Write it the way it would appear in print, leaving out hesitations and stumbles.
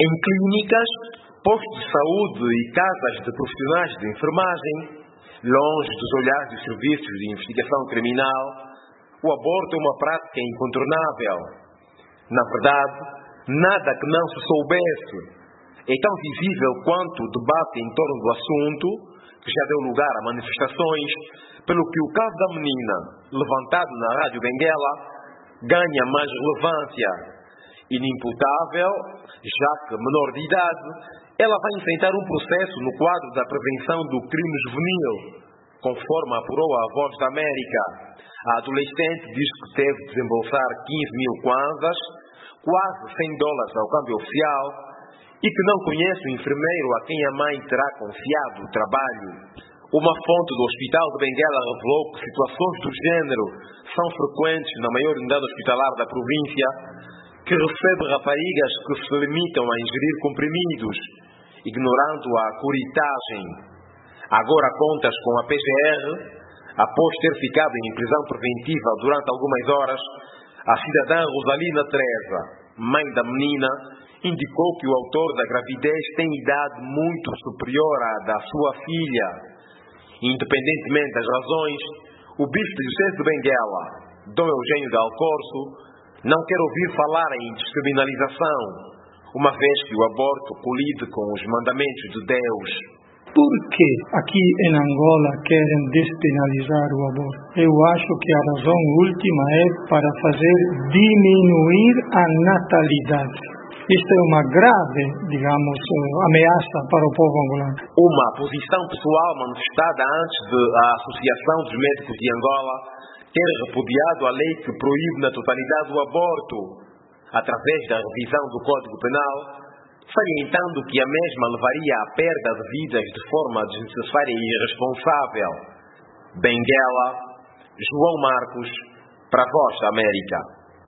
Em clínicas, postos de saúde e casas de profissionais de enfermagem, longe dos olhares dos serviços de investigação criminal, o aborto é uma prática incontornável. Na verdade, nada que não se soubesse é tão visível quanto o debate em torno do assunto, que já deu lugar a manifestações, pelo que o caso da menina, levantado na Rádio Benguela, ganha mais relevância. Inimputável, já que menor de idade, ela vai enfrentar um processo no quadro da prevenção do crime juvenil, conforme apurou a Voz da América. A adolescente diz que teve de desembolsar 15.000 kwanzas, quase $100 ao câmbio oficial, e que não conhece o enfermeiro a quem a mãe terá confiado o trabalho. Uma fonte do Hospital de Benguela revelou que situações do género são frequentes na maior unidade hospitalar da província, que recebe raparigas que se limitam a ingerir comprimidos, ignorando a curitagem. Agora contas com a PGR, após ter ficado em prisão preventiva durante algumas horas, a cidadã Rosalina Teresa, mãe da menina, indicou que o autor da gravidez tem idade muito superior à da sua filha. Independentemente das razões, o bispo de Diocese de Benguela, Dom Eugênio de Alcorço, não quer ouvir falar em descriminalização, uma vez que o aborto colide com os mandamentos de Deus. Por que aqui em Angola querem despenalizar o aborto? Eu acho que a razão última é para fazer diminuir a natalidade. Isto é uma grave, ameaça para o povo angolano. Uma posição pessoal manifestada antes da Associação dos Médicos de Angola ter repudiado a lei que proíbe na totalidade o aborto, através da revisão do Código Penal, salientando que a mesma levaria à perda de vidas de forma desnecessária e irresponsável. Benguela, João Marcos, para a Voz da América.